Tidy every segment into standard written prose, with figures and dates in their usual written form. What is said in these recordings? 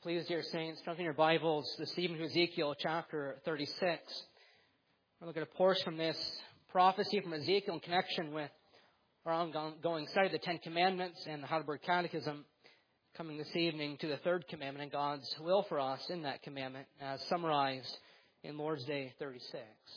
Please, dear saints, turn in your Bibles this evening to Ezekiel chapter 36. We'll look at a portion from this prophecy from Ezekiel in connection with our ongoing study of the Ten Commandments and the Heidelberg Catechism, coming this evening to the third commandment and God's will for us in that commandment as summarized in Lord's Day 36.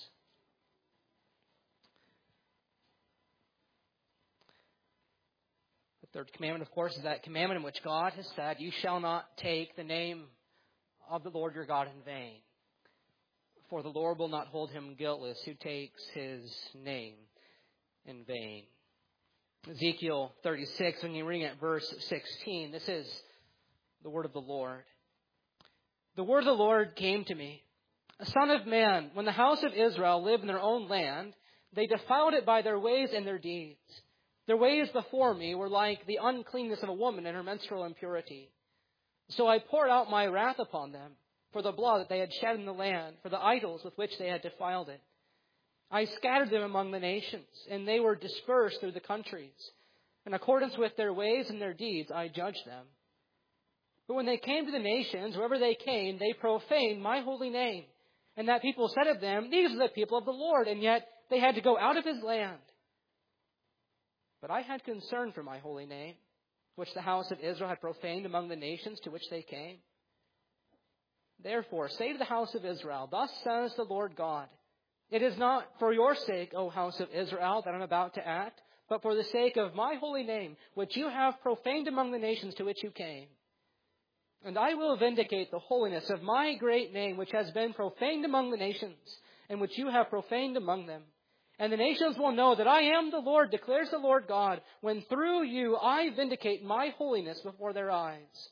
The third commandment, of course, is that commandment in which God has said, "You shall not take the name of the Lord your God in vain. For the Lord will not hold him guiltless who takes his name in vain." Ezekiel 36, when you read at verse 16, this is the word of the Lord. "The word of the Lord came to me, Son of man, when the house of Israel lived in their own land, they defiled it by their ways and their deeds. Their ways before me were like the uncleanness of a woman in her menstrual impurity. So I poured out my wrath upon them for the blood that they had shed in the land, for the idols with which they had defiled it. I scattered them among the nations, and they were dispersed through the countries. In accordance with their ways and their deeds, I judged them. But when they came to the nations, wherever they came, they profaned my holy name. And that people said of them, 'These are the people of the Lord,' and yet they had to go out of his land. But I had concern for my holy name, which the house of Israel had profaned among the nations to which they came. Therefore, say to the house of Israel, 'Thus says the Lord God, it is not for your sake, O house of Israel, that I am about to act, but for the sake of my holy name, which you have profaned among the nations to which you came. And I will vindicate the holiness of my great name, which has been profaned among the nations, and which you have profaned among them. And the nations will know that I am the Lord, declares the Lord God, when through you I vindicate my holiness before their eyes.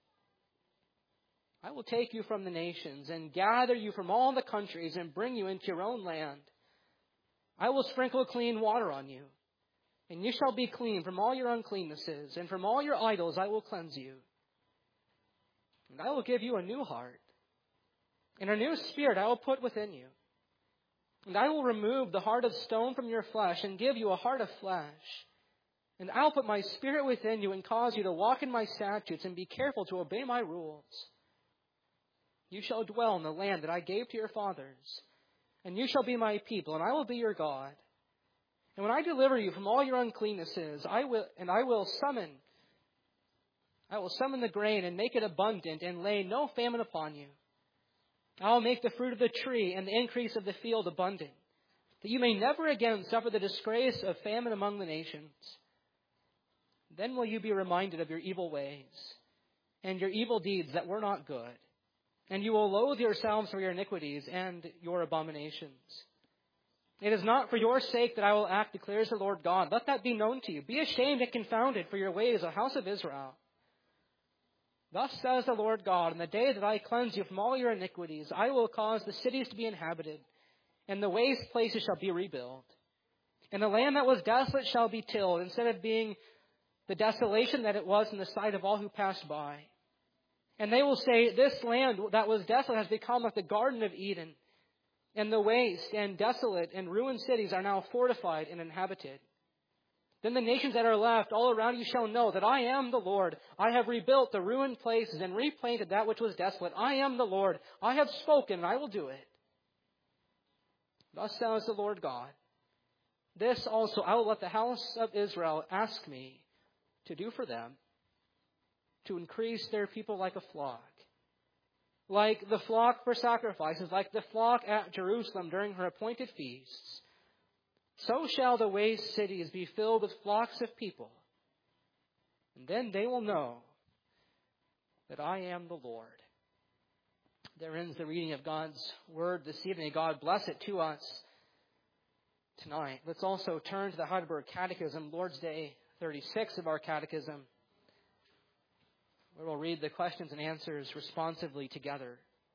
I will take you from the nations and gather you from all the countries and bring you into your own land. I will sprinkle clean water on you, and you shall be clean from all your uncleannesses, and from all your idols I will cleanse you. And I will give you a new heart, and a new spirit I will put within you. And I will remove the heart of stone from your flesh and give you a heart of flesh. And I will put my spirit within you and cause you to walk in my statutes and be careful to obey my rules. You shall dwell in the land that I gave to your fathers, and you shall be my people, and I will be your God. And when I deliver you from all your uncleannesses, I will summon the grain and make it abundant and lay no famine upon you. I will make the fruit of the tree and the increase of the field abundant, that you may never again suffer the disgrace of famine among the nations. Then will you be reminded of your evil ways and your evil deeds that were not good, and you will loathe yourselves for your iniquities and your abominations. It is not for your sake that I will act, declares the Lord God. Let that be known to you. Be ashamed and confounded for your ways, O house of Israel. Thus says the Lord God, in the day that I cleanse you from all your iniquities, I will cause the cities to be inhabited, and the waste places shall be rebuilt. And the land that was desolate shall be tilled, instead of being the desolation that it was in the sight of all who passed by. And they will say, 'This land that was desolate has become like the Garden of Eden, and the waste and desolate and ruined cities are now fortified and inhabited.' Then the nations that are left all around you shall know that I am the Lord. I have rebuilt the ruined places and replanted that which was desolate. I am the Lord. I have spoken, and I will do it. Thus says the Lord God. This also I will let the house of Israel ask me to do for them, to increase their people like a flock. Like the flock for sacrifices, like the flock at Jerusalem during her appointed feasts. So shall the waste cities be filled with flocks of people. And then they will know that I am the Lord." There ends the reading of God's word this evening. God bless it to us tonight. Let's also turn to the Heidelberg Catechism, Lord's Day 36 of our catechism, where we'll read the questions and answers responsively together.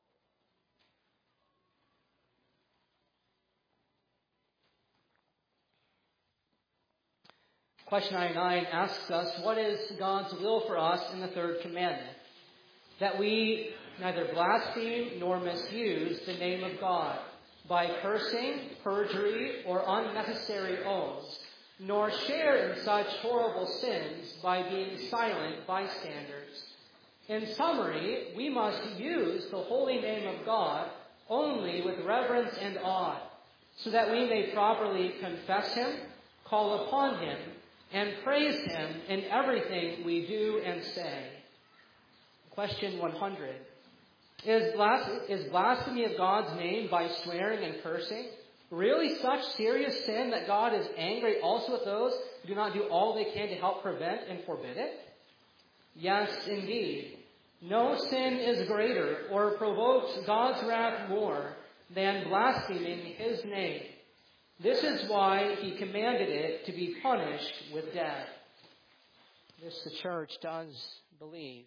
Question 99 asks us, what is God's will for us in the third commandment? That we neither blaspheme nor misuse the name of God by cursing, perjury, or unnecessary oaths, nor share in such horrible sins by being silent bystanders. In summary, we must use the holy name of God only with reverence and awe, so that we may properly confess Him, call upon Him, and praise Him in everything we do and say. Question 100. Is blasphemy of God's name by swearing and cursing really such serious sin that God is angry also with those who do not do all they can to help prevent and forbid it? Yes, indeed. No sin is greater or provokes God's wrath more than blaspheming His name. This is why He commanded it to be punished with death. This the church does believe.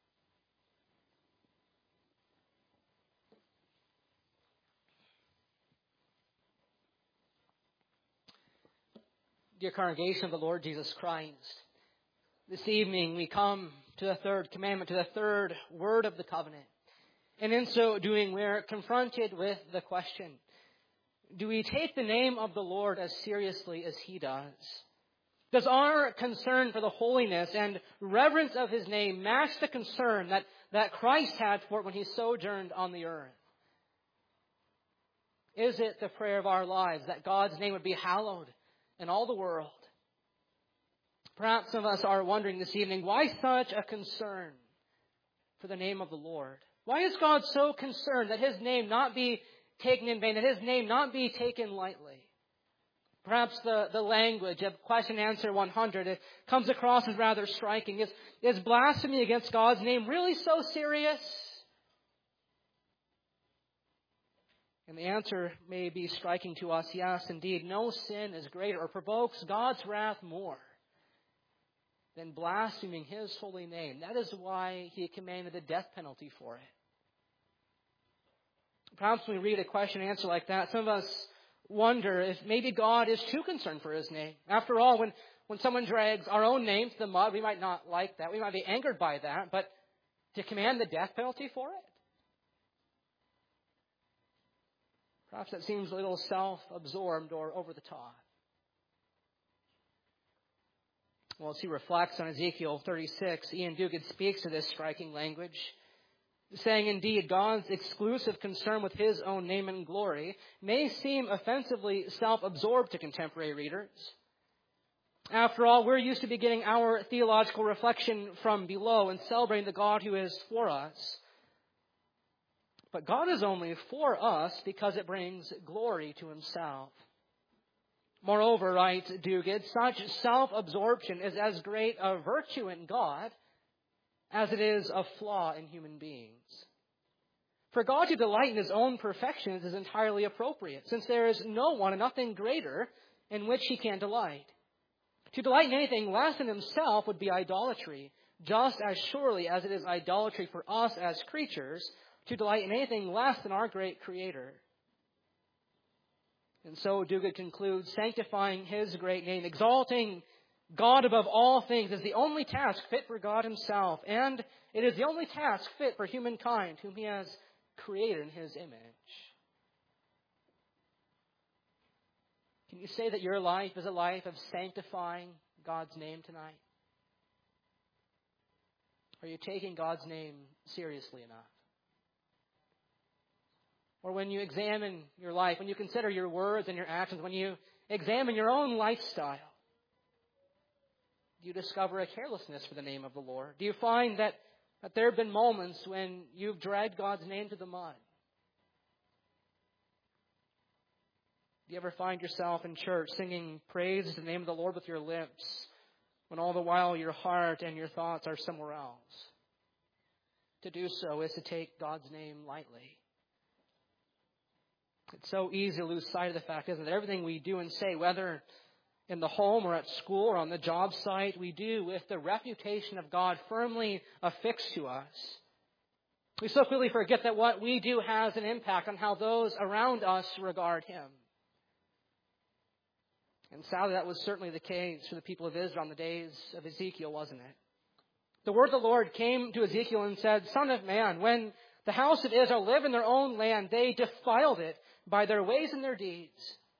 Dear congregation of the Lord Jesus Christ, this evening we come to the third commandment, to the third word of the covenant. And in so doing, we're confronted with the question, do we take the name of the Lord as seriously as He does? Does our concern for the holiness and reverence of His name match the concern that Christ had for it when He sojourned on the earth? Is it the prayer of our lives that God's name would be hallowed in all the world? Perhaps some of us are wondering this evening, why such a concern for the name of the Lord? Why is God so concerned that His name not be taken in vain, that His name not be taken lightly? Perhaps the language of question and answer 100, it comes across as rather striking. Is blasphemy against God's name really so serious? And the answer may be striking to us. Yes, indeed, no sin is greater or provokes God's wrath more than blaspheming His holy name. That is why He commanded the death penalty for it. Perhaps when we read a question and answer like that, some of us wonder if maybe God is too concerned for His name. After all, when someone drags our own name to the mud, we might not like that. We might be angered by that. But to command the death penalty for it? Perhaps that seems a little self-absorbed or over the top. Well, as he reflects on Ezekiel 36, Ian Duguid speaks to this striking language, saying, indeed, God's exclusive concern with His own name and glory may seem offensively self-absorbed to contemporary readers. After all, we're used to beginning our theological reflection from below and celebrating the God who is for us. But God is only for us because it brings glory to Himself. Moreover, writes Duguid, such self-absorption is as great a virtue in God as it is a flaw in human beings. For God to delight in His own perfections is entirely appropriate, since there is no one and nothing greater in which He can delight. To delight in anything less than Himself would be idolatry, just as surely as it is idolatry for us as creatures to delight in anything less than our great Creator. And so Duguid concludes, sanctifying His great name, exalting God above all things is the only task fit for God Himself, and it is the only task fit for humankind whom He has created in His image. Can you say that your life is a life of sanctifying God's name tonight? Are you taking God's name seriously enough? Or when you examine your life, when you consider your words and your actions, when you examine your own lifestyle, do you discover a carelessness for the name of the Lord? Do you find that there have been moments when you've dragged God's name to the mud? Do you ever find yourself in church singing praise to the name of the Lord with your lips, when all the while your heart and your thoughts are somewhere else? To do so is to take God's name lightly. It's so easy to lose sight of the fact, isn't it? Everything we do and say, whether in the home or at school or on the job site, we do with the reputation of God firmly affixed to us. We so quickly forget that what we do has an impact on how those around us regard Him. And sadly, that was certainly the case for the people of Israel on the days of Ezekiel, wasn't it? The word of the Lord came to Ezekiel and said, Son of man, when the house of Israel lived in their own land, they defiled it by their ways and their deeds.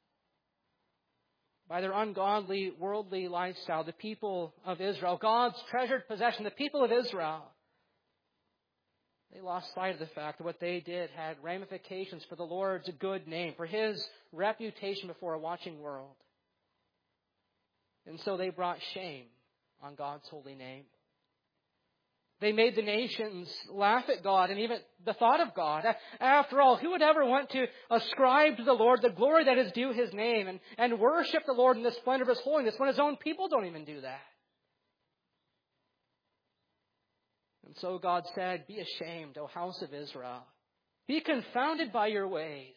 By their ungodly, worldly lifestyle, the people of Israel, God's treasured possession, the people of Israel, They lost sight of the fact that what they did had ramifications for the Lord's good name, for His reputation before a watching world. And so they brought shame on God's holy name. They made the nations laugh at God and even the thought of God. After all, who would ever want to ascribe to the Lord the glory that is due His name and worship the Lord in the splendor of His holiness when His own people don't even do that? And so God said, "Be ashamed, O house of Israel. Be confounded by your ways."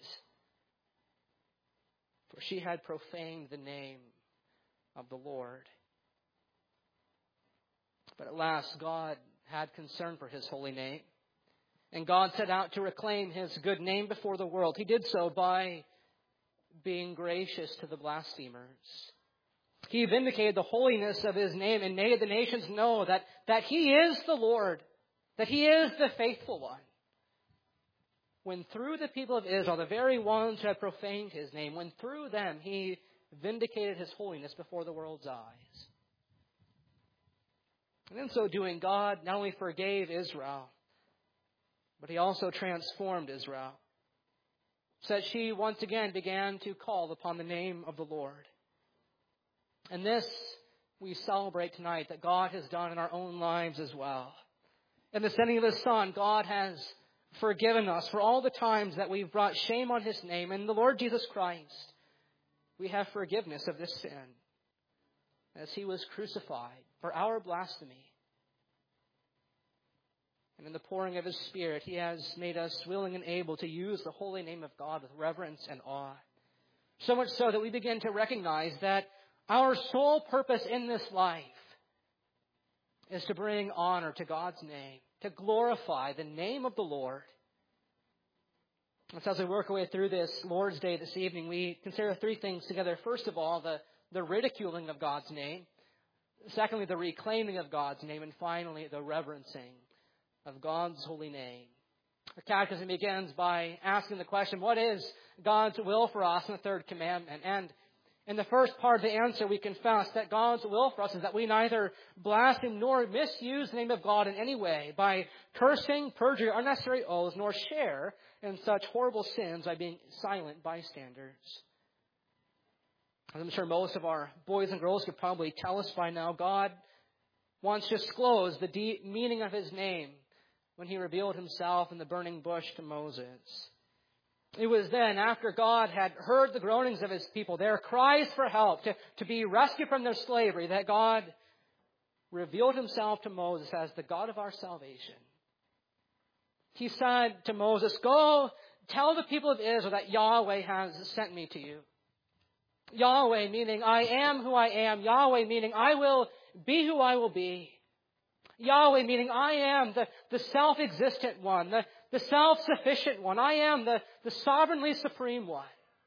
For she had profaned the name of the Lord. But at last, God had concern for His holy name. And God set out to reclaim His good name before the world. He did so by being gracious to the blasphemers. He vindicated the holiness of His name and made the nations know that He is the Lord, that He is the faithful one. When through the people of Israel, the very ones who had profaned His name, when through them He vindicated His holiness before the world's eyes. And in so doing, God not only forgave Israel, but He also transformed Israel, so that she once again began to call upon the name of the Lord. And this we celebrate tonight, that God has done in our own lives as well. In the sending of His Son, God has forgiven us for all the times that we've brought shame on His name. And the Lord Jesus Christ, we have forgiveness of this sin, as He was crucified for our blasphemy. And in the pouring of His Spirit, He has made us willing and able to use the holy name of God with reverence and awe. So much so that we begin to recognize that our sole purpose in this life is to bring honor to God's name, to glorify the name of the Lord. And so as we work our way through this Lord's Day this evening, we consider three things together. First of all, the ridiculing of God's name. Secondly, the reclaiming of God's name. And finally, the reverencing of God's holy name. The Catechism begins by asking the question, what is God's will for us in the third commandment? And in the first part of the answer, we confess that God's will for us is that we neither blaspheme nor misuse the name of God in any way by cursing, perjury, unnecessary oaths, nor share in such horrible sins by being silent bystanders. As I'm sure most of our boys and girls could probably tell us by now, God once disclosed the deep meaning of His name when He revealed Himself in the burning bush to Moses. It was then, after God had heard the groanings of His people, their cries for help, to be rescued from their slavery, that God revealed Himself to Moses as the God of our salvation. He said to Moses, "Go tell the people of Israel that Yahweh has sent me to you." Yahweh meaning I am who I am. Yahweh meaning I will be who I will be. Yahweh meaning I am the self-existent one, the self-sufficient one. I am the sovereignly supreme one.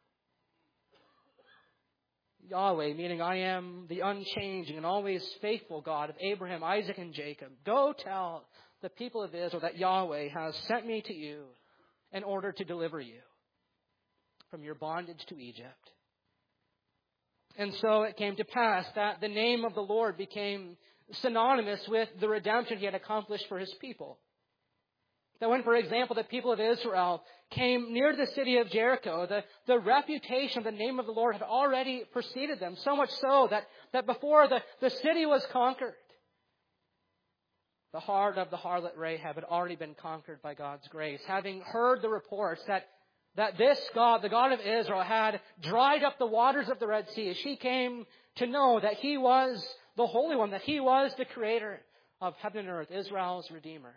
Yahweh meaning I am the unchanging and always faithful God of Abraham, Isaac, and Jacob. Go tell the people of Israel that Yahweh has sent me to you in order to deliver you from your bondage to Egypt. And so it came to pass that the name of the Lord became synonymous with the redemption He had accomplished for His people. That when, for example, the people of Israel came near the city of Jericho, the reputation of the name of the Lord had already preceded them, so much so that before the city was conquered, the heart of the harlot Rahab had already been conquered by God's grace. Having heard the reports that this God, the God of Israel, had dried up the waters of the Red Sea, she came to know that He was the Holy One, that He was the Creator of heaven and earth, Israel's Redeemer.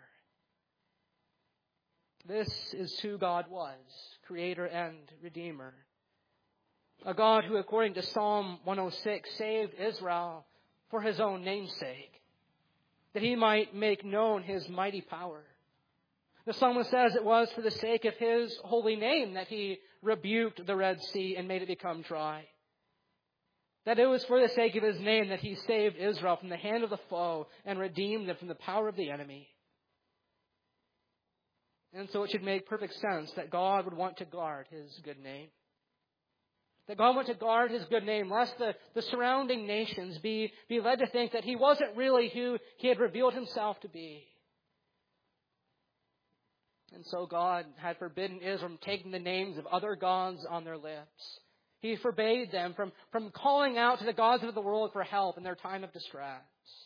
This is who God was, Creator and Redeemer. A God who, according to Psalm 106, saved Israel for His own name's sake, that He might make known His mighty power. The psalmist says it was for the sake of His holy name that He rebuked the Red Sea and made it become dry. That it was for the sake of His name that He saved Israel from the hand of the foe and redeemed them from the power of the enemy. And so it should make perfect sense that God would want to guard His good name. That God would want to guard His good name, lest the surrounding nations be led to think that He wasn't really who He had revealed Himself to be. And so God had forbidden Israel from taking the names of other gods on their lips. He forbade them from calling out to the gods of the world for help in their time of distress.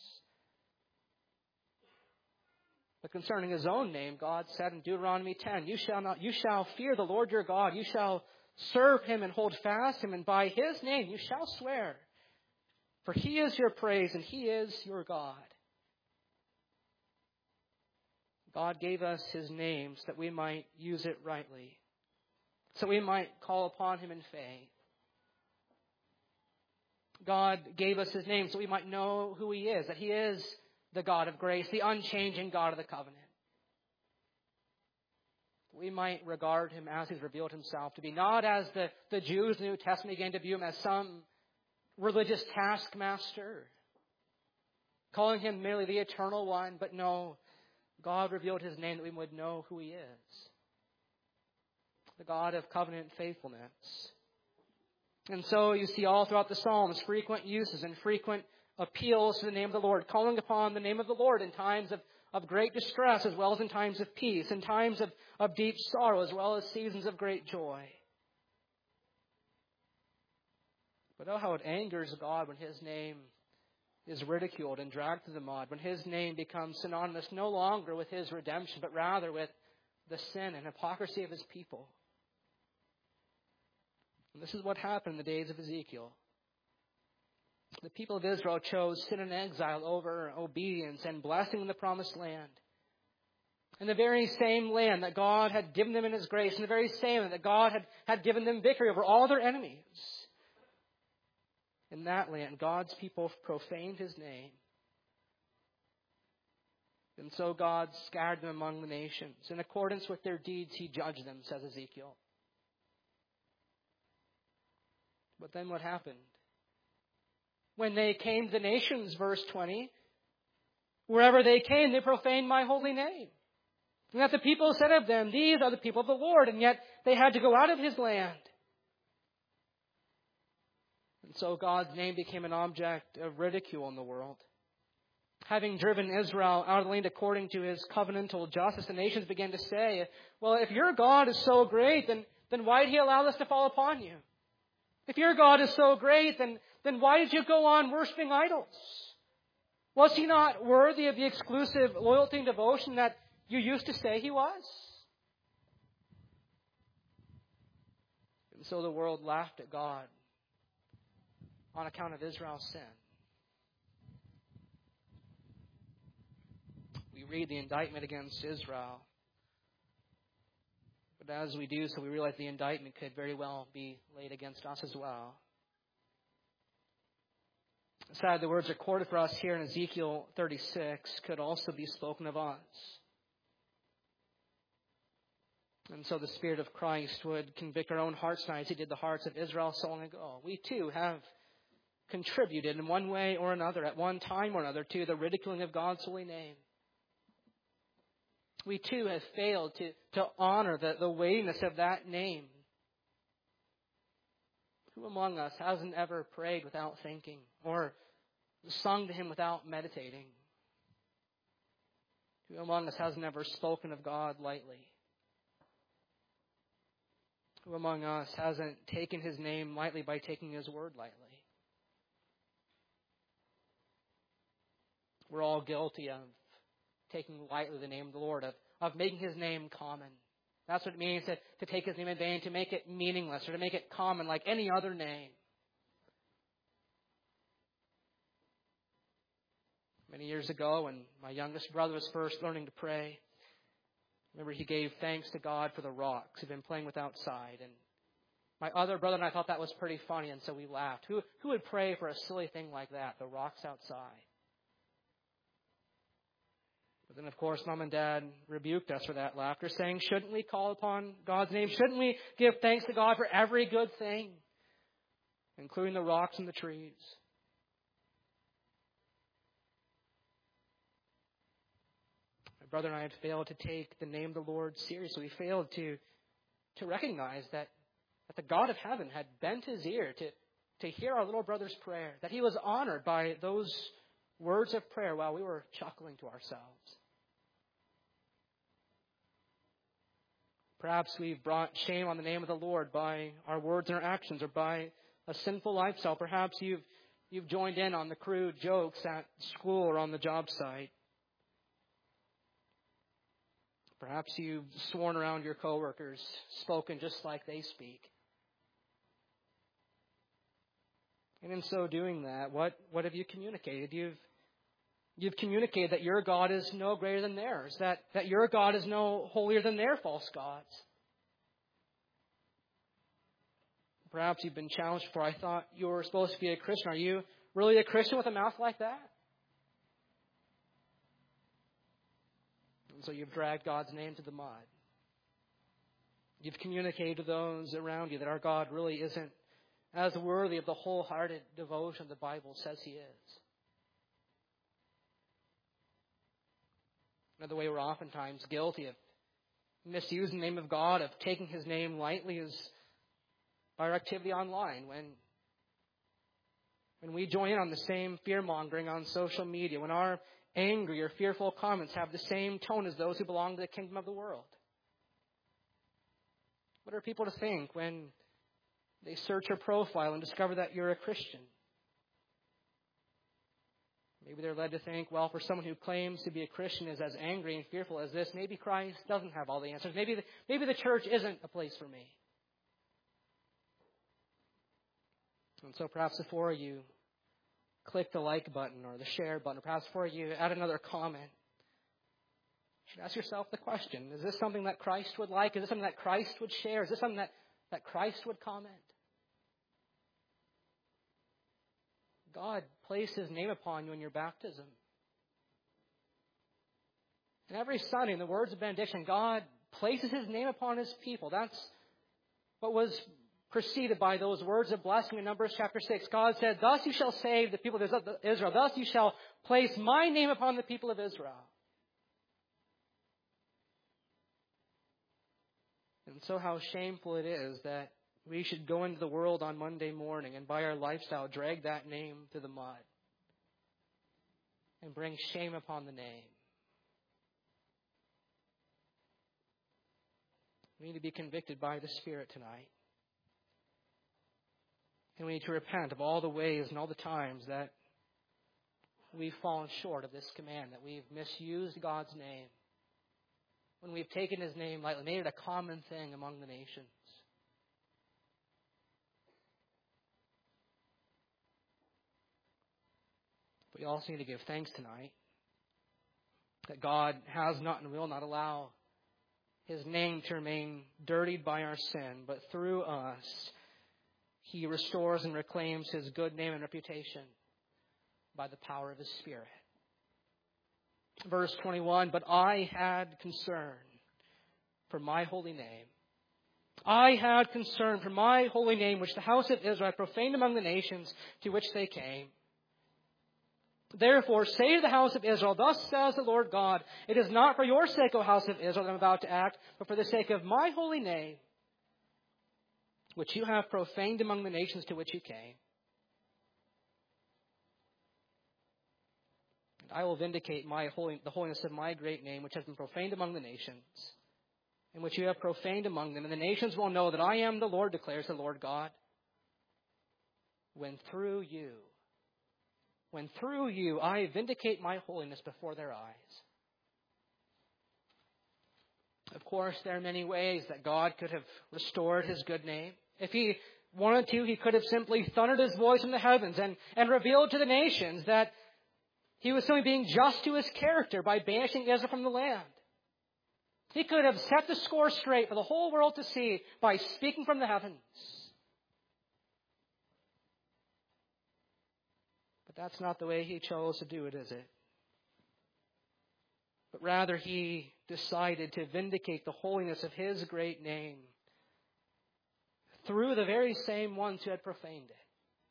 But concerning his own name, God said in Deuteronomy 10, you shall fear the Lord your God. You shall serve him and hold fast him, and by his name you shall swear. For he is your praise and he is your God. God gave us his name so that we might use it rightly, so we might call upon him in faith. God gave us his name so we might know who he is, that he is the God of grace, the unchanging God of the covenant. We might regard him as he's revealed himself to be, not as the Jews in the New Testament began to view him as some religious taskmaster, calling him merely the eternal one, but no, God revealed his name that we would know who he is. The God of covenant faithfulness. And so you see all throughout the Psalms frequent uses and frequent appeals to the name of the Lord, calling upon the name of the Lord in times of great distress as well as in times of peace, in times of deep sorrow as well as seasons of great joy. But oh, how it angers God when his name is ridiculed and dragged through the mud, when his name becomes synonymous no longer with his redemption, but rather with the sin and hypocrisy of his people. And this is what happened in the days of Ezekiel. The people of Israel chose sin and exile over obedience and blessing in the promised land. In the very same land that God had given them in his grace, in the very same land that God had given them victory over all their enemies. In that land, God's people profaned his name. And so God scattered them among the nations. In accordance with their deeds, he judged them, says Ezekiel. But then what happened? When they came to the nations, verse 20, wherever they came, they profaned my holy name. And that the people said of them, these are the people of the Lord, and yet they had to go out of his land. And so God's name became an object of ridicule in the world. Having driven Israel out of the land according to his covenantal justice, the nations began to say, well, if your God is so great, then why did he allow this to fall upon you? If your God is so great, then why did you go on worshiping idols? Was he not worthy of the exclusive loyalty and devotion that you used to say he was? And so the world laughed at God on account of Israel's sin. We read the indictment against Israel. But as we do so, we realize the indictment could very well be laid against us as well. Sadly, the words recorded for us here in Ezekiel 36 could also be spoken of us. And so the Spirit of Christ would convict our own hearts tonight as he did the hearts of Israel so long ago. We too have contributed in one way or another, at one time or another, to the ridiculing of God's holy name. We too have failed to honor the weightiness of that name. Who among us hasn't ever prayed without thinking or sung to him without meditating? Who among us hasn't ever spoken of God lightly? Who among us hasn't taken his name lightly by taking his word lightly? We're all guilty of taking lightly the name of the Lord, of making his name common. That's what it means to take his name in vain, to make it meaningless, or to make it common like any other name. Many years ago, when my youngest brother was first learning to pray, I remember he gave thanks to God for the rocks he'd been playing with outside. And my other brother and I thought that was pretty funny, and so we laughed. Who would pray for a silly thing like that, the rocks outside? But then, of course, Mom and Dad rebuked us for that laughter, saying, shouldn't we call upon God's name? Shouldn't we give thanks to God for every good thing, including the rocks and the trees? My brother and I had failed to take the name of the Lord seriously. We failed to recognize that the God of heaven had bent his ear to hear our little brother's prayer, that he was honored by those words of prayer while we were chuckling to ourselves. Perhaps we've brought shame on the name of the Lord by our words and our actions or by a sinful lifestyle. Perhaps you've joined in on the crude jokes at school or on the job site. Perhaps you've sworn around your coworkers, spoken just like they speak. And in so doing that, what have you communicated? You've communicated that your God is no greater than theirs, that your God is no holier than their false gods. Perhaps you've been challenged for, I thought you were supposed to be a Christian. Are you really a Christian with a mouth like that? And so you've dragged God's name to the mud. You've communicated to those around you that our God really isn't as worthy of the wholehearted devotion the Bible says He is. Another way we're oftentimes guilty of misusing the name of God, of taking His name lightly, is by our activity online. When we join in on the same fear-mongering on social media, when our angry or fearful comments have the same tone as those who belong to the kingdom of the world. What are people to think when they search your profile and discover that you're a Christian? Maybe they're led to think, well, for someone who claims to be a Christian is as angry and fearful as this, maybe Christ doesn't have all the answers. Maybe the church isn't a place for me. And so perhaps before you click the like button or the share button, or perhaps before you add another comment, you should ask yourself the question, is this something that Christ would like? Is this something that Christ would share? Is this something that Christ would comment? God placed His name upon you in your baptism. And every Sunday, in the words of benediction, God places His name upon His people. That's what was preceded by those words of blessing in Numbers chapter 6. God said, "Thus you shall save the people of Israel. Thus you shall place my name upon the people of Israel." And so how shameful it is that we should go into the world on Monday morning and by our lifestyle drag that name to the mud and bring shame upon the name. We need to be convicted by the Spirit tonight. And we need to repent of all the ways and all the times that we've fallen short of this command, that we've misused God's name, when we've taken His name lightly, made it a common thing among the nations. But we also need to give thanks tonight that God has not and will not allow His name to remain dirtied by our sin, but through us, He restores and reclaims His good name and reputation by the power of His Spirit. Verse 21, "But I had concern for my holy name. I had concern for my holy name, which the house of Israel profaned among the nations to which they came. Therefore, say to the house of Israel, thus says the Lord God, it is not for your sake, O house of Israel, that I'm about to act, but for the sake of my holy name, which you have profaned among the nations to which you came. And I will vindicate the holiness of my great name, which has been profaned among the nations, and which you have profaned among them. And the nations will know that I am the Lord, declares the Lord God, when through you I vindicate my holiness before their eyes." Of course, there are many ways that God could have restored His good name. If He wanted to, He could have simply thundered His voice from the heavens and revealed to the nations that He was simply being just to His character by banishing Israel from the land. He could have set the score straight for the whole world to see by speaking from the heavens. But that's not the way He chose to do it, is it? But rather, He decided to vindicate the holiness of His great name through the very same ones who had profaned it.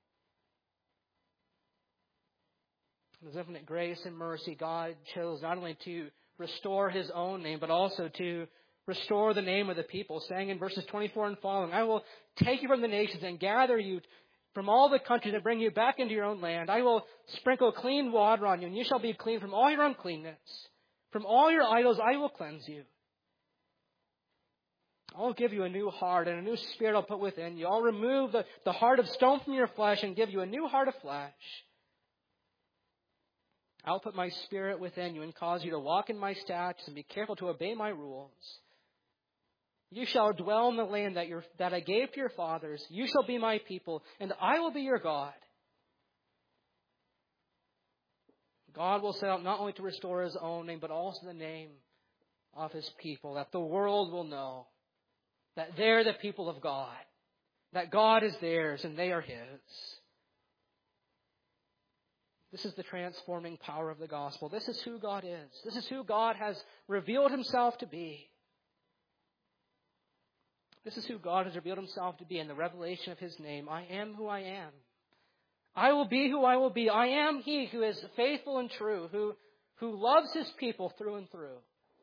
In His infinite grace and mercy, God chose not only to restore His own name, but also to restore the name of the people, saying in verses 24 and following, "I will take you from the nations and gather you from all the countries and bring you back into your own land. I will sprinkle clean water on you, and you shall be clean from all your uncleanness. From all your idols I will cleanse you. I'll give you a new heart, and a new spirit I'll put within you. I'll remove the heart of stone from your flesh and give you a new heart of flesh. I'll put my spirit within you and cause you to walk in my statutes and be careful to obey my rules. You shall dwell in the land that I gave to your fathers. You shall be my people, and I will be your God. God will set out not only to restore his own name, but also the name of his people, that the world will know that they're the people of God, that God is theirs and they are his. This is the transforming power of the gospel. This is who God is. This is who God has revealed himself to be. This is who God has revealed himself to be in the revelation of his name. I am who I am. I will be who I will be. I am he who is faithful and true, who loves his people through and through.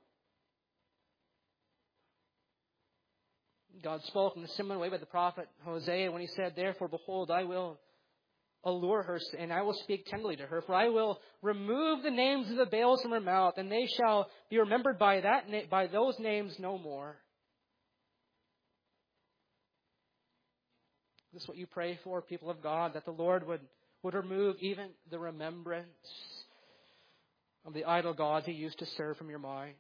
God spoke in a similar way by the prophet Hosea when he said, therefore, behold, I will allure her, and I will speak tenderly to her, for I will remove the names of the Baals from her mouth, and they shall be remembered by those names no more. This is what you pray for, people of God, that the Lord would remove even the remembrance of the idol gods he used to serve from your minds.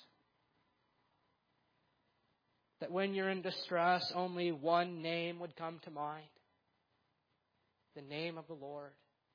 That when you're in distress, only one name would come to mind. The name of the Lord.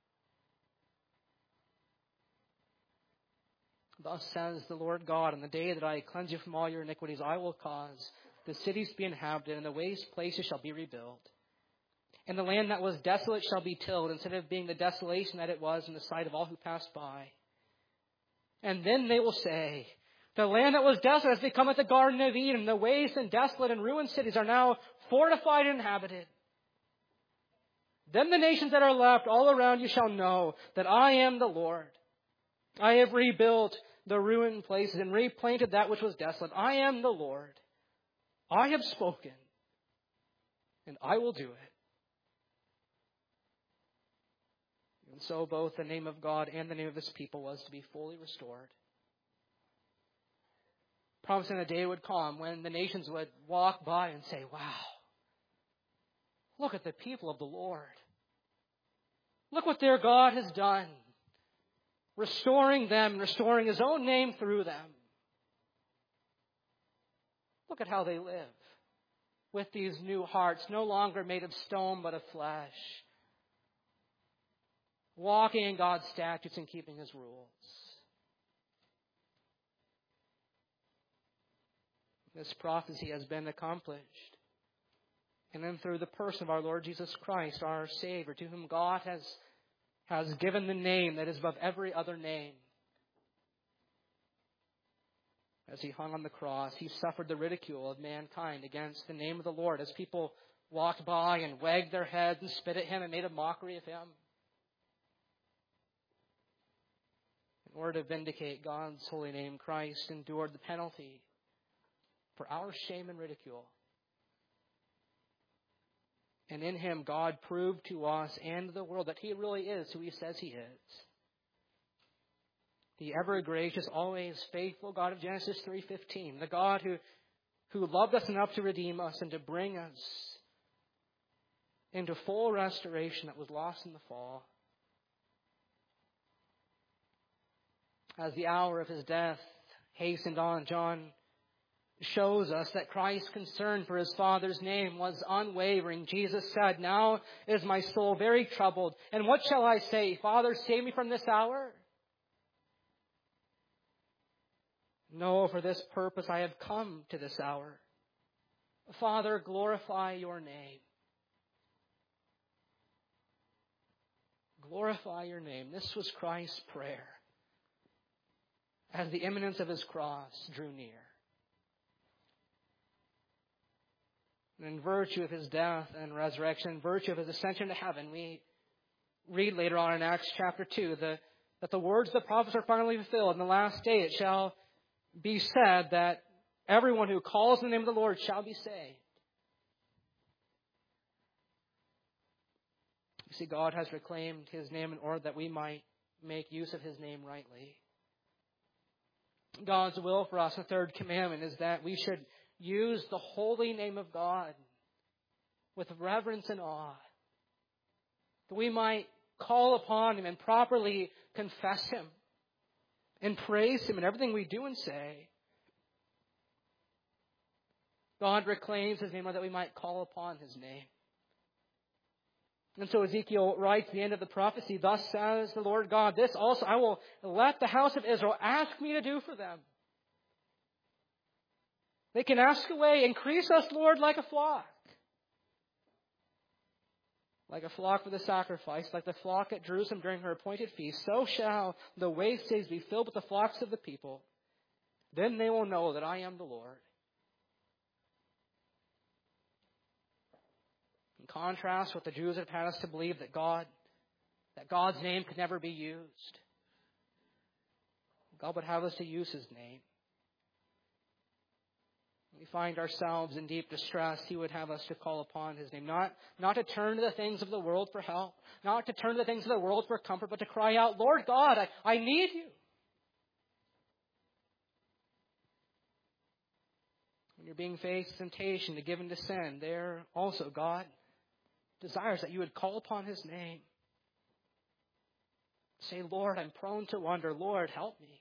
Thus says the Lord God, on the day that I cleanse you from all your iniquities, I will cause the cities to be inhabited, and the waste places shall be rebuilt. And the land that was desolate shall be tilled, instead of being the desolation that it was in the sight of all who passed by. And then they will say, the land that was desolate has become like the Garden of Eden. The waste and desolate and ruined cities are now fortified and inhabited. Then the nations that are left all around you shall know that I am the Lord. I have rebuilt the ruined places and replanted that which was desolate. I am the Lord. I have spoken, and I will do it. And so both the name of God and the name of his people was to be fully restored. Promising a day would come when the nations would walk by and say, wow, look at the people of the Lord. Look what their God has done. Restoring them, restoring his own name through them. Look at how they live with these new hearts, no longer made of stone but of flesh. Walking in God's statutes and keeping his rules. This prophecy has been accomplished. And then through the person of our Lord Jesus Christ, our Savior, to whom God has given the name that is above every other name. As he hung on the cross, he suffered the ridicule of mankind against the name of the Lord, as people walked by and wagged their heads and spit at him and made a mockery of him. In order to vindicate God's holy name, Christ endured the penalty for our shame and ridicule. And in him, God proved to us and the world that he really is who he says he is. The ever-gracious, always faithful God of Genesis 3:15. The God who loved us enough to redeem us and to bring us into full restoration that was lost in the fall. As the hour of his death hastened on, John shows us that Christ's concern for his Father's name was unwavering. Jesus said, now is my soul very troubled. And what shall I say? Father, save me from this hour? No, for this purpose I have come to this hour. Father, glorify your name. Glorify your name. This was Christ's prayer as the imminence of his cross drew near. And in virtue of his death and resurrection, in virtue of his ascension to heaven, we read later on in Acts chapter 2 that the words of the prophets are finally fulfilled. In the last day it shall be said that everyone who calls on the name of the Lord shall be saved. You see, God has reclaimed his name in order that we might make use of his name rightly. God's will for us, the third commandment, is that we should use the holy name of God with reverence and awe. That we might call upon Him and properly confess Him and praise Him in everything we do and say. God reclaims His name that we might call upon His name. And so Ezekiel writes at the end of the prophecy, "Thus says the Lord God, this also I will let the house of Israel ask me to do for them. They can ask away, increase us, Lord, like a flock. Like a flock for the sacrifice, like the flock at Jerusalem during her appointed feast, so shall the waste days be filled with the flocks of the people. Then they will know that I am the Lord." In contrast, what the Jews have had us to believe that God's name could never be used. God would have us to use His name. When we find ourselves in deep distress, He would have us to call upon His name. Not to turn to the things of the world for help. Not to turn to the things of the world for comfort, but to cry out, "Lord God, I need You." When you're being faced with temptation to give in to sin, there also God desires that you would call upon His name. Say, "Lord, I'm prone to wander. Lord, help me."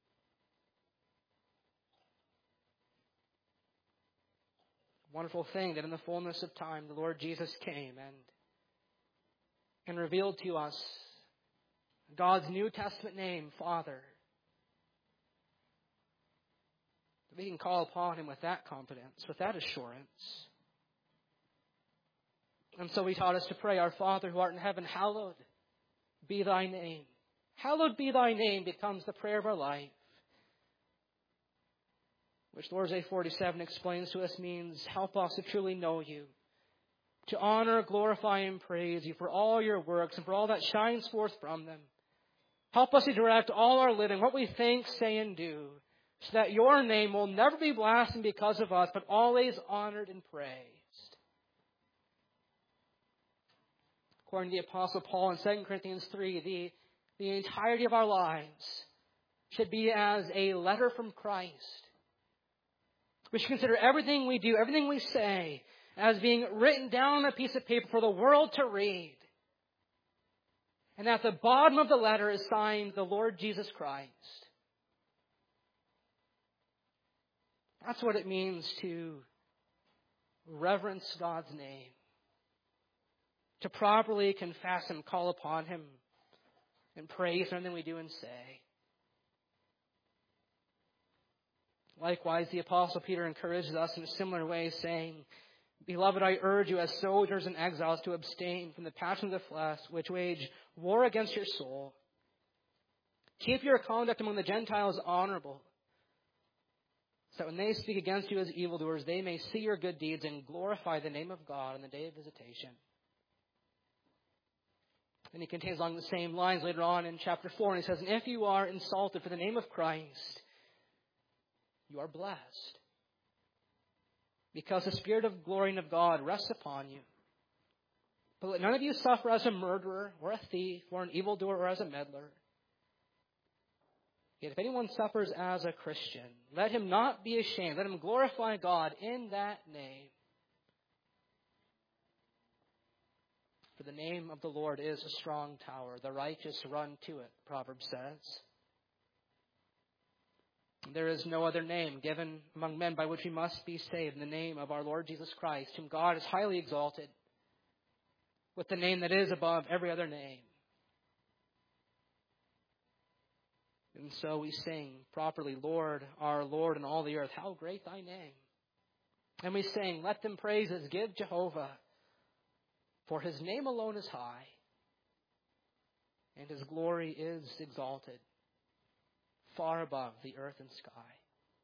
Wonderful thing that in the fullness of time, the Lord Jesus came and revealed to us God's New Testament name, Father. We can call upon Him with that confidence, with that assurance. And so He taught us to pray, "Our Father who art in heaven, hallowed be Thy name." Hallowed be Thy name becomes the prayer of our life, which Lord's Day 47 explains to us means help us to truly know You, to honor, glorify, and praise You for all Your works and for all that shines forth from them. Help us to direct all our living, what we think, say, and do, so that Your name will never be blasphemed because of us, but always honored and praised. According to the Apostle Paul in 2 Corinthians 3, the entirety of our lives should be as a letter from Christ. We should consider everything we do, everything we say, as being written down on a piece of paper for the world to read. And at the bottom of the letter is signed the Lord Jesus Christ. That's what it means to reverence God's name. To properly confess and call upon Him and praise everything we do and say. Likewise, the Apostle Peter encourages us in a similar way, saying, "Beloved, I urge you as sojourners and exiles to abstain from the passions of the flesh, which wage war against your soul. Keep your conduct among the Gentiles honorable, so that when they speak against you as evildoers, they may see your good deeds and glorify the name of God on the day of visitation." And he continues along the same lines later on in chapter 4, and he says, "And if you are insulted for the name of Christ, you are blessed, because the Spirit of glory and of God rests upon you. But let none of you suffer as a murderer or a thief or an evildoer or as a meddler. Yet if anyone suffers as a Christian, let him not be ashamed. Let him glorify God in that name. For the name of the Lord is a strong tower. The righteous run to it," Proverbs says. There is no other name given among men by which we must be saved than the name of our Lord Jesus Christ, whom God has highly exalted with the name that is above every other name. And so we sing properly, "Lord, our Lord in all the earth, how great Thy name." And we sing, "Let them praises give Jehovah, for His name alone is high, and His glory is exalted, far above the earth and sky."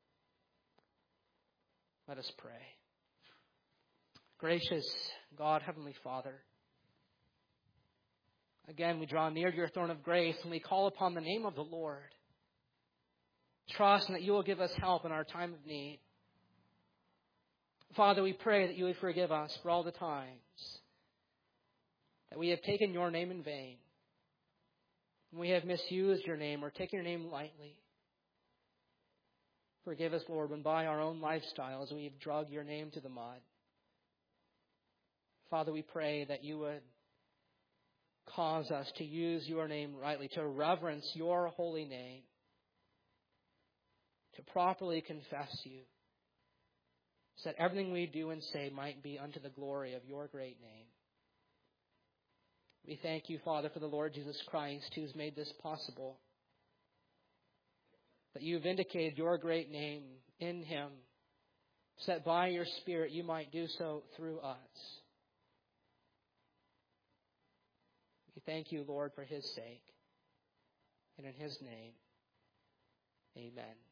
Let us pray. Gracious God, Heavenly Father, again we draw near to Your throne of grace and we call upon the name of the Lord, trusting that You will give us help in our time of need. Father, we pray that You would forgive us for all the times that we have taken Your name in vain, and we have misused Your name or taken Your name lightly. Forgive us, Lord, when by our own lifestyles we have dragged your name to the mud. Father, we pray that you would cause us to use your name rightly, to reverence your holy name, to properly confess you, so that everything we do and say might be unto the glory of your great name. We thank you, Father, for the Lord Jesus Christ, who's made this possible, that you've indicated your great name in him, so that by your Spirit you might do so through us. We thank you, Lord, for his sake. And in his name, amen.